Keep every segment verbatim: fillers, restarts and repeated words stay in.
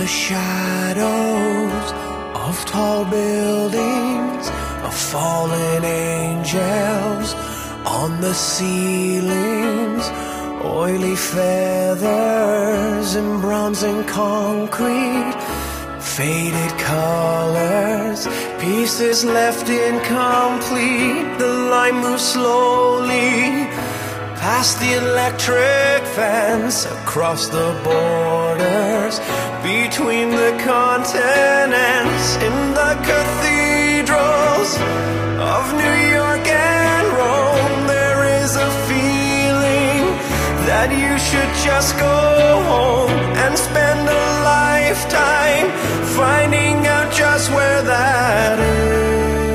shadows of tall buildings, of fallen angels on the ceilings, oily feathers and bronzing concrete, faded colors, pieces left incomplete. The line moves slowly past the electric fence, across the borders, between the continents, in the cathedrals of New York and Rome. There is a feeling that you should just go home and spend a lifetime finding out just where that is.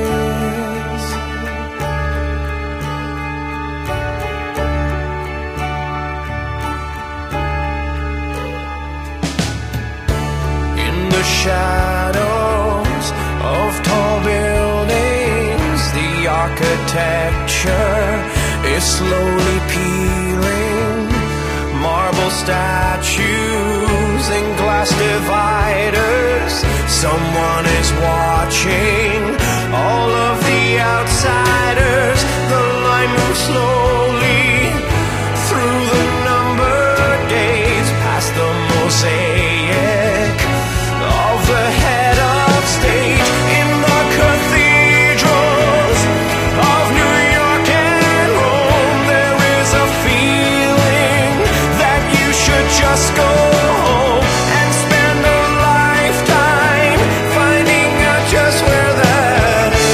Shadows of tall buildings, the architecture is slowly peeling. Marble statues and glass dividers, someone is watching all of the outsiders. The line moves slowly through the numbered days, past the mosaic of the head of stage, in the cathedrals of New York and Rome. There is a feeling that you should just go home and spend a lifetime finding out just where that is.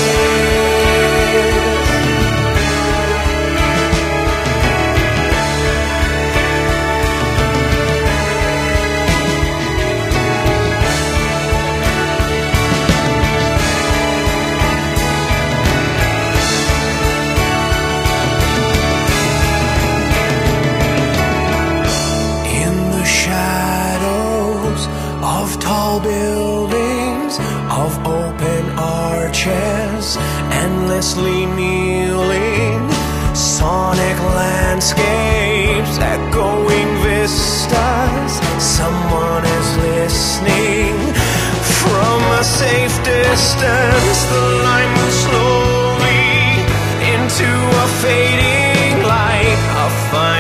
Of tall buildings, of open arches, endlessly kneeling, sonic landscapes, echoing vistas. Someone is listening from a safe distance. The line moves slowly into a fading light, a fine